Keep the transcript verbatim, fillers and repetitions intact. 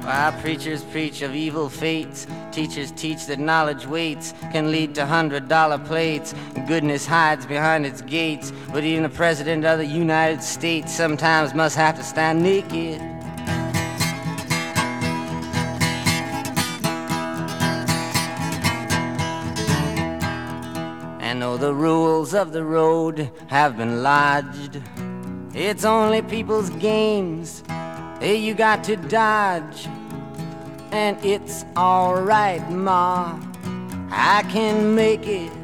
While preachers preach of evil fates, teachers teach that knowledge waits can lead to hundred dollar plates. Goodness hides behind its gates, but even the president of the United States sometimes must have to stand naked. And though the rules of the road have been lodged, it's only people's games hey, you got to dodge. And it's alright, Ma, I can make it